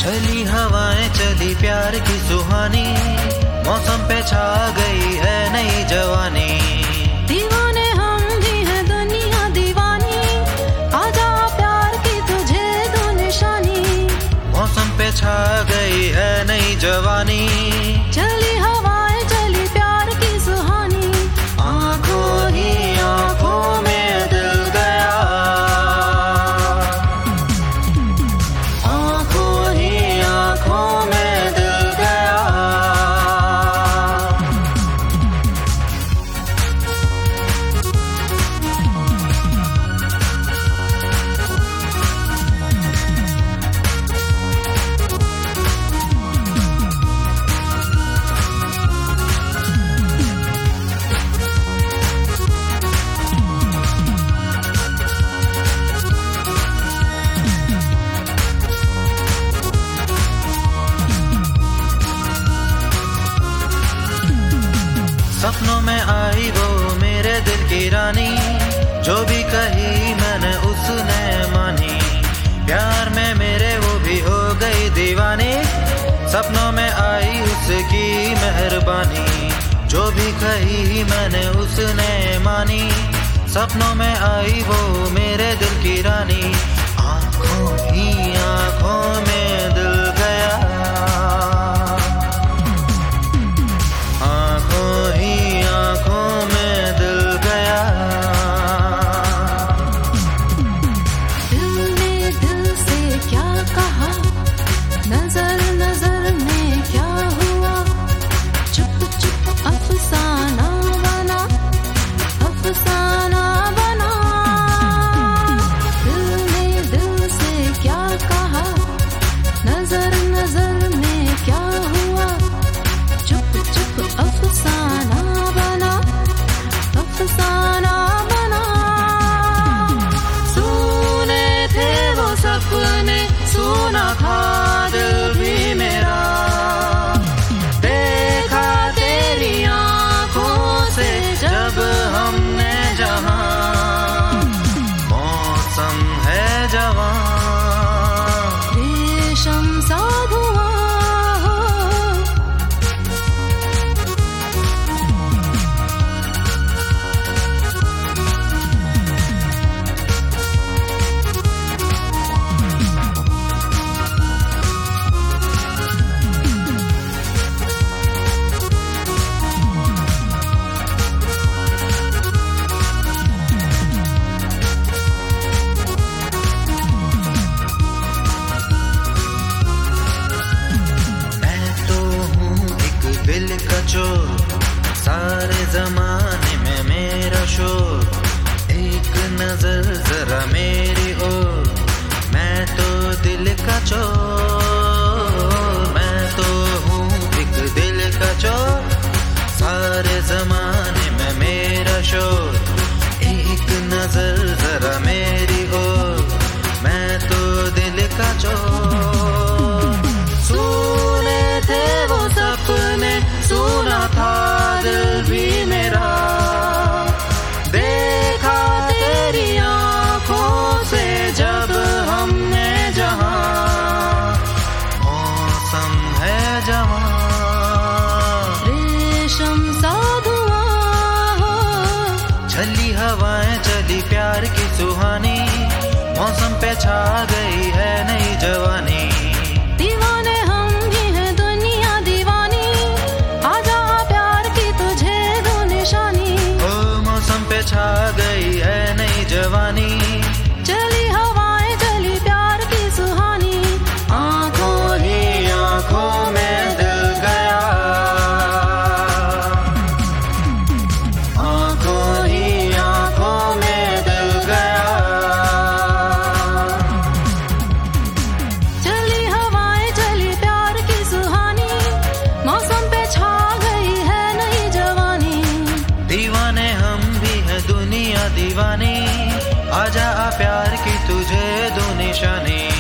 चली हवाएं चली प्यार की सुहानी, मौसम पे छा गई है नई जवानी। दीवाने हम भी हैं दुनिया दीवानी, आजा प्यार की तुझे दो निशानी। मौसम पे छा गई है नई जवानी, चली हवाएं चली प्यार की सुहानी। आंखों ही आंखों में दिल गया, आंखों ही आंखों में दिल गया। सपनों में आई वो मेरे दिल की रानी, जो भी कही मैंने उसने मानी। प्यार में मेरे वो भी हो गई दीवानी, सपनों में आई उसकी मेहरबानी। जो भी कही मैंने उसने मानी, सपनों में आई वो मेरे दिल की रानी। आंखों ही आंखों में दिल गया, आंखों ही आंखों में दिल गया। दिल ने दिल से क्या कहा, नजर नजर में क्या हुआ। चुप चुप अफसाना बना, अफसाना बना। दिल ने दिल से क्या कहा, नजर नजर में क्या हुआ। चुप चुप अफसाना बना, अफसाना बना। सुने थे वो सपने, सुना था दिल भी मेरा। देखा तेरी आंखों से जब हमने जहां, मौसम है जवां, रेशम सा धुआं हो। मैं तो हूँ एक दिल का चोर, सारे जमाने में मेरा शोर। एक नजर जरा मेरी ओर, मैं तो दिल का चोर। मैं तो हूँ एक दिल का चोर, सारे जमाने में मेरा शोर। एक नजर जरा मेरी ओर, मैं तो दिल का चोर। सुने थे वो सपने, सुना था दिल भी मेरा। देखा तेरी आंखों से जब हमने जहां, मौसम है जवां, रेशम सा धुआं हो। चली हवाएं चली प्यार की सुहानी, मौसम पे छा गई है नई जवानी। दीवाने हम भी हैं दुनिया दीवानी, आजा प्यार की तुझे दो निशानी। ओ मौसम पे छा गई है नई जवानी, चली हवाएं चली प्यार की सुहानी। आंखों ही आंखों में दिल गया, आंखों ही आंखों में दिल गया। चली हवाएं चली प्यार की सुहानी, मौसम पे छा गई है नई जवानी। दीवाने हम भी हैं दुनिया दीवानी, आजा प्यार की तुझे दो निशानी।